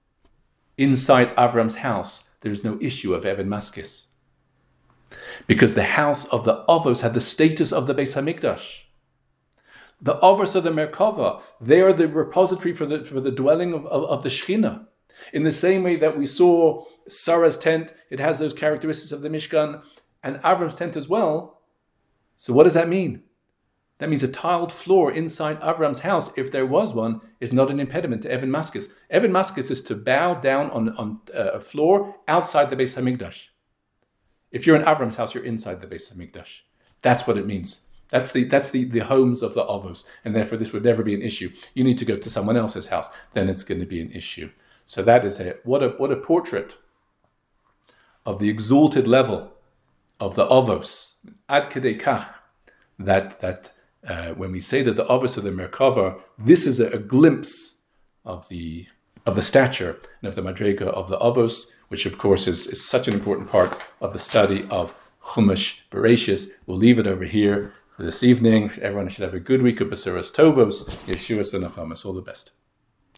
Inside Avram's house, there's no issue of Even Maskis. Because the house of the Avos had the status of the Beis HaMikdash. The Avos of the Merkava, they are the repository for the for the dwelling of, of, of the Shekhinah. In the same way that we saw Sarah's tent, it has those characteristics of the Mishkan, and Avram's tent as well. So what does that mean? That means a tiled floor inside Avram's house, if there was one, is not an impediment to Even Maskis. Even Maskis is to bow down on, on uh, a floor outside the Beis HaMikdash. If you're in Avram's house, you're inside the Beis HaMikdash. That's what it means. That's the that's the, the homes of the Avos, and therefore this would never be an issue. You need to go to someone else's house, then it's going to be an issue. So that is it. What a what a portrait of the exalted level of the Avos. Ad kedei kach, that that uh, when we say that the Avos of the Merkava, this is a, a glimpse of the of the stature and of the madrega of the Avos. which of course is, is such an important part of the study of Chumash Bereshis. We'll leave it over here for this evening. Everyone should have a good week of Besuras Tovos, Yeshuas v'Nechamas. All the best.